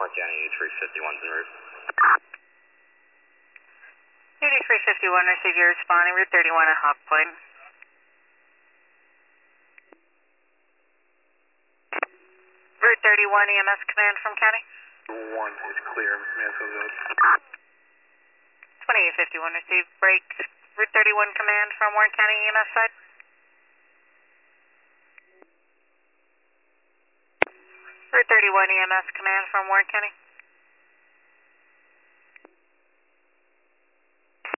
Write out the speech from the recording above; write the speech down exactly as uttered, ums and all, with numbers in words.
Warren County three fifty-one's en route. Unity three fifty-one, receive your responding, Route thirty-one at Hawk Point. Route thirty-one E M S command from County. one is clear, Mansfield Village. twenty-eight fifty-one, receive break. Route thirty-one command from Warren County E M S side. Route thirty-one E M S command from Warren County.